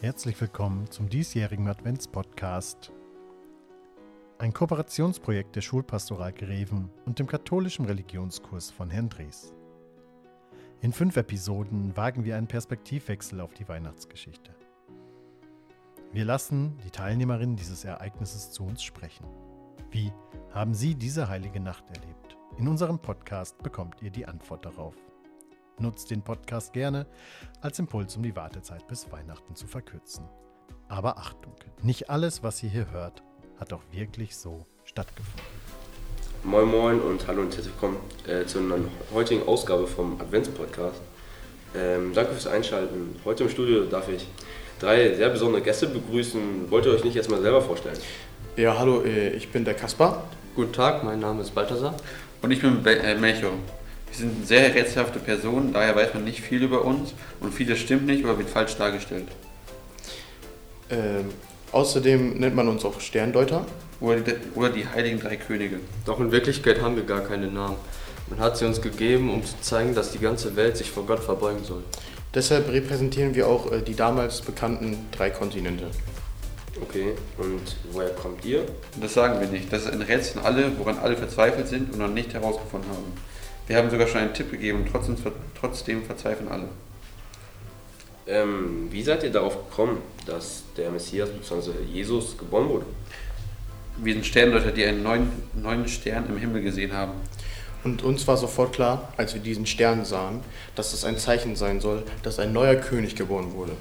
Herzlich willkommen zum diesjährigen Adventspodcast. Ein Kooperationsprojekt der Schulpastoral Greven und dem katholischen Religionskurs von Herrn Drees. In 5 Episoden wagen wir einen Perspektivwechsel auf die Weihnachtsgeschichte. Wir lassen die Teilnehmerinnen dieses Ereignisses zu uns sprechen. Wie haben sie diese heilige Nacht erlebt? In unserem Podcast bekommt ihr die Antwort darauf. Nutzt den Podcast gerne als Impuls, um die Wartezeit bis Weihnachten zu verkürzen. Aber Achtung, nicht alles, was ihr hier hört, hat auch wirklich so stattgefunden. Moin Moin und hallo und herzlich willkommen zu einer heutigen Ausgabe vom Adventspodcast. Danke fürs Einschalten. Heute im Studio darf ich 3 sehr besondere Gäste begrüßen. Wollt ihr euch nicht erstmal selber vorstellen? Ja, hallo, ich bin der Kaspar. Guten Tag, mein Name ist Balthasar. Und ich bin Melchior. Wir sind sehr rätselhafte Personen, daher weiß man nicht viel über uns und vieles stimmt nicht oder wird falsch dargestellt. Außerdem nennt man uns auch Sterndeuter. Oder die heiligen 3 Könige. Doch in Wirklichkeit haben wir gar keine Namen. Man hat sie uns gegeben, um zu zeigen, dass die ganze Welt sich vor Gott verbeugen soll. Deshalb repräsentieren wir auch die damals bekannten 3 Kontinente. Okay, und woher kommt ihr? Das sagen wir nicht. Das ist ein Rätsel woran alle verzweifelt sind und noch nicht herausgefunden haben. Wir haben sogar schon einen Tipp gegeben und trotzdem verzweifeln alle. Wie seid ihr darauf gekommen, dass der Messias bzw. Jesus geboren wurde? Wir sind Sterndeuter, die einen neuen Stern im Himmel gesehen haben. Und uns war sofort klar, als wir diesen Stern sahen, dass es ein Zeichen sein soll, dass ein neuer König geboren wurde.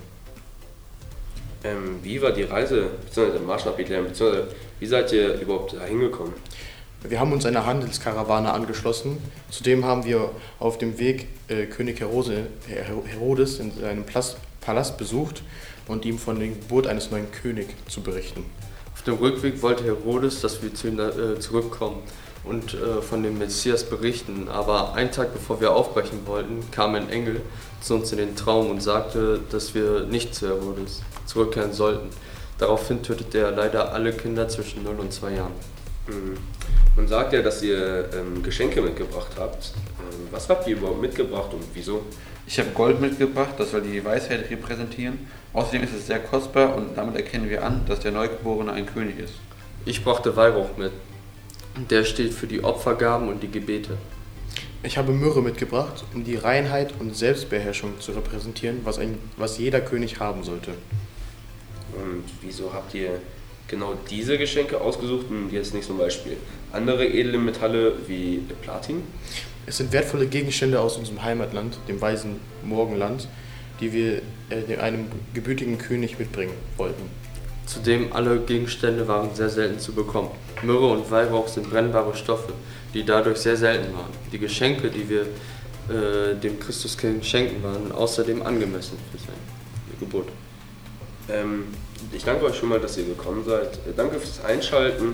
Wie war die Reise bzw. der Marsch nach Bethlehem bzw. wie seid ihr überhaupt da hingekommen? Wir haben uns einer Handelskarawane angeschlossen. Zudem haben wir auf dem Weg König Herodes in seinem Palast besucht und ihm von der Geburt eines neuen Königs zu berichten. Auf dem Rückweg wollte Herodes, dass wir zu ihm zurückkommen und von dem Messias berichten. Aber einen Tag bevor wir aufbrechen wollten, kam ein Engel zu uns in den Traum und sagte, dass wir nicht zu Herodes zurückkehren sollten. Daraufhin tötete er leider alle Kinder zwischen 0 und 2 Jahren. Man sagt ja, dass ihr Geschenke mitgebracht habt. Was habt ihr überhaupt mitgebracht und wieso? Ich habe Gold mitgebracht, das soll die Weisheit repräsentieren. Außerdem ist es sehr kostbar und damit erkennen wir an, dass der Neugeborene ein König ist. Ich brachte Weihrauch mit. Der steht für die Opfergaben und die Gebete. Ich habe Myrrhe mitgebracht, um die Reinheit und Selbstbeherrschung zu repräsentieren, was jeder König haben sollte. Und wieso habt ihr genau diese Geschenke ausgesucht und jetzt nicht zum Beispiel andere edle Metalle wie Platin? Es sind wertvolle Gegenstände aus unserem Heimatland, dem weisen Morgenland, die wir einem gebürtigen König mitbringen wollten. Zudem alle Gegenstände waren sehr selten zu bekommen. Myrrhe und Weihrauch sind brennbare Stoffe, die dadurch sehr selten waren. Die Geschenke, die wir dem Christuskind schenken, waren außerdem angemessen für seine Geburt. Ich danke euch schon mal, dass ihr gekommen seid. Danke fürs Einschalten.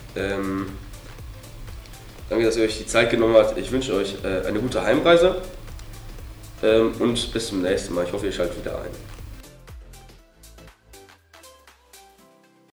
Danke, dass ihr euch die Zeit genommen habt. Ich wünsche euch eine gute Heimreise und bis zum nächsten Mal. Ich hoffe, ihr schaltet wieder ein.